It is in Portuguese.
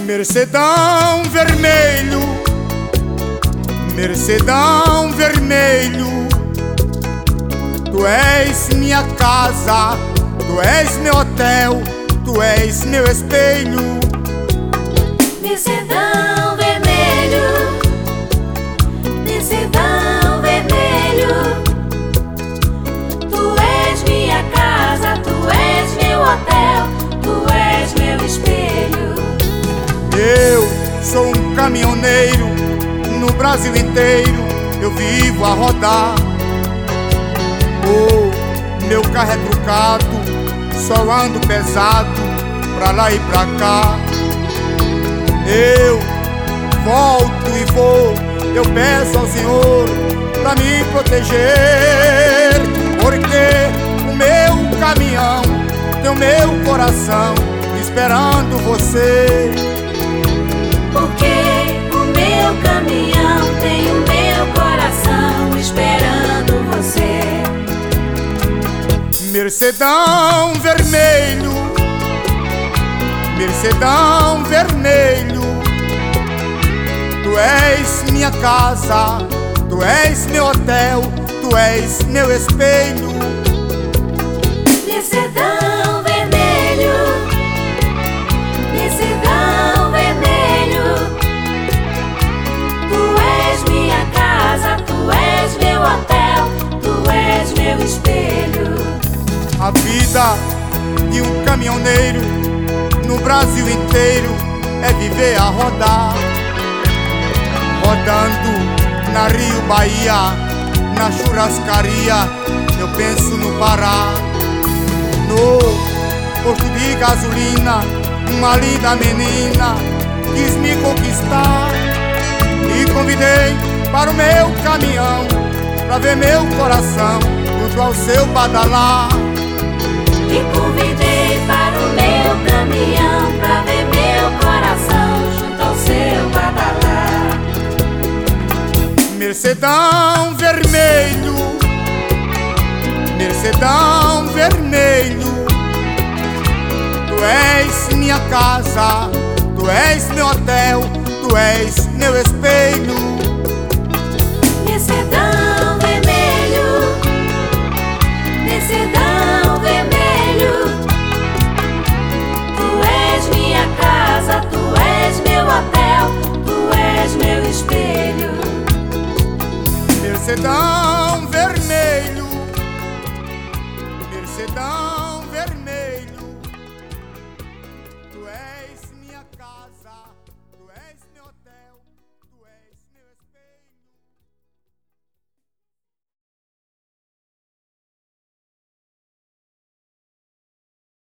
Mercedão vermelho, Mercedão vermelho, tu és minha casa, tu és meu hotel, tu és meu espelho. Mercedão vermelho, Mercedão vermelho, tu és minha casa, tu és meu hotel, tu és meu espelho. Eu sou um caminhoneiro, no Brasil inteiro eu vivo a rodar. Oh, meu carro é trucado, só ando pesado, pra lá e pra cá. Eu volto e vou, eu peço ao Senhor pra me proteger, porque o meu caminhão tem o meu coração esperando você. Porque o meu caminhão tem o meu coração esperando você. Mercedão vermelho, Mercedão vermelho, tu és minha casa, tu és meu hotel, tu és meu espelho. Mercedão vermelho, Mercedão vermelho, tu és minha casa, tu és meu hotel, tu és meu espelho. A vida de um caminhoneiro no Brasil inteiro é viver a rodar, rodando na Rio Bahia, na churrascaria, eu penso no Pará. No posto de gasolina, uma linda menina quis me conquistar e convidei para o meu caminhão, pra ver meu coração junto ao seu badalar. E convidei para o meu caminhão, pra ver meu coração junto ao seu badalar. Mercedão vermelho, Mercedão vermelho, tu és minha casa, tu és meu hotel, tu és meu espelho. Mercedão vermelho, Mercedão vermelho, tu és minha casa, tu és meu hotel, tu és meu espelho. Mercedão vermelho, Mercedão vermelho, tu és